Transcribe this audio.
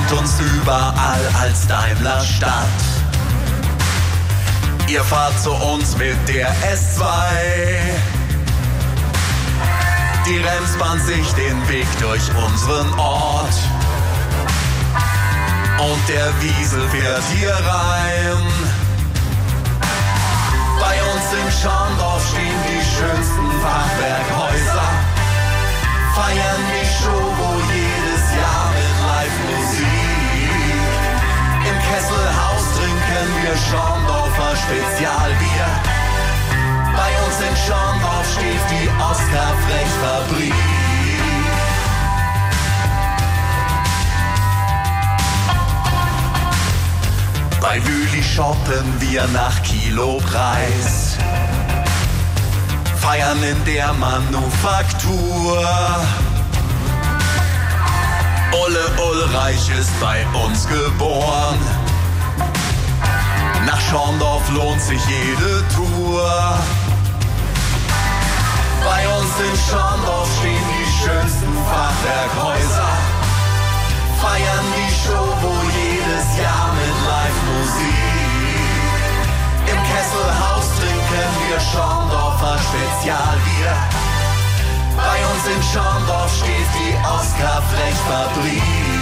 kennt uns überall als Daimler-Stadt. Ihr fahrt zu uns mit der S2. Die Remsbahn sich den Weg durch unseren Ort. Und der Wiesel fährt hier rein. Bei uns in Schorndorf stehen die schönsten Fachwerkhäuser. Feiern die Show, wo jedes Jahr mit Live-Musik. Im Kesselhaus trinken wir Schorndorfer Spezialbier. Bei uns in Schorndorf steht die Oskar-Frech-Fabrik. Bei Wüli shoppen wir nach Kilopreis. Feiern in der Manufaktur. Ulle Ulreich ist bei uns geboren. Nach Schorndorf lohnt sich jede Tour. Bei uns in Schorndorf stehen die schönsten Fachwerkhäuser. Feiern die Show, wo jedes Jahr mit Live-Musik. Im Kesselhaus trinken wir Schorndorfer Spezialbier. Bei uns in Schorndorf steht die Oskar-Frech-Fabrik.